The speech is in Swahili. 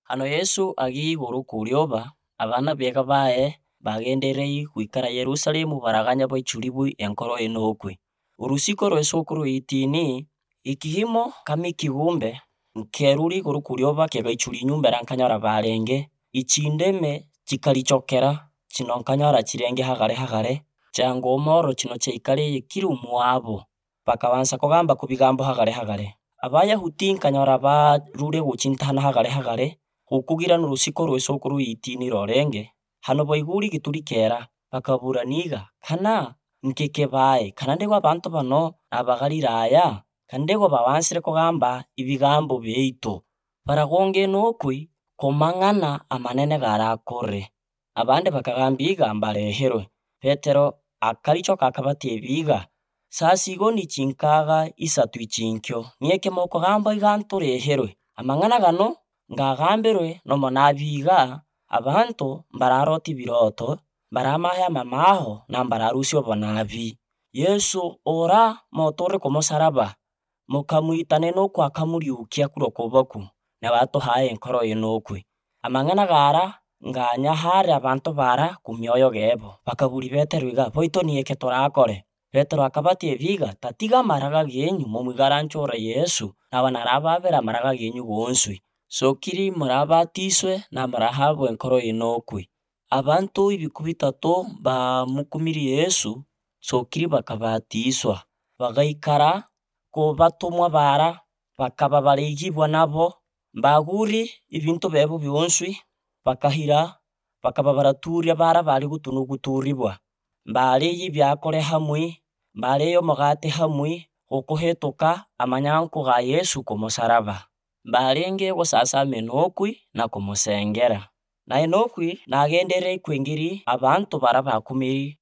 Ano Yesu agi iguru kurioba, abana bega baye bagenderei gwikara Yerusalemu baraganya baichuribu enkoro eno okwe. Urusiko rwesukuru itini ikihimo kami kigumbe nkeruri iguru kurioba kegaichuri nyumba rankanyara barenge ichindeme chikalichokera chino nkanyara chirenge hagare chango omoro chino chaikare kirumu wabo bakabanza kugamba kubigambo hagare abayahudi nkanyara barure guchintana hagare gukugira n'urusiko rwesukuru itini rorenge hano baiguri gituri kera bakaburaniga kana nkeke bae kana ndego abantu bano abagalilaya kandego babansire kugamba ibigambo beitu baragonge n'okwi komang'ana amanene garakore abande bakagamba igamba reherwe Petero akarichoka akabatia ebiga sasi igoni chinkaga isatu ichinkyo nieke moko gamba iganto reherwe amang'ana gano ngagambirwe nomo nabiga abantu mbararoti biroto baramaya mamaho na mbararusio bonabi Yesu ora motore komosaraba mukamuitane n'okwo akamuriukia kuroko boku na batohaye enkoro enokwe amang'ana gara nganyahare abantu bara kumyoyo gebo bakaburi Petero iga boito nieke torakore Petero akabatia ebiga tatiga amaraga genyu momwigaranchora Yesu naba narababera amaraga genyu gonswi sokiri murabatiswe na murahabwa enkoro enokwe abantu 300 bamukumiri Yesu sokiri bakabatiswa bagaikara ko batumwa bara bakaba barigibwa nabo baguri ibintu bebo byonswi bakahira bakaba baraturia bara bari gutunuguturibwa bari byakore hamwe bari yo mogate hamwe okuhetuka amanyanko ga Yesu komosaraba barenge gosasa menokwi na komosengera na enokwi nagenderei kwingiri abantu bara bakumiri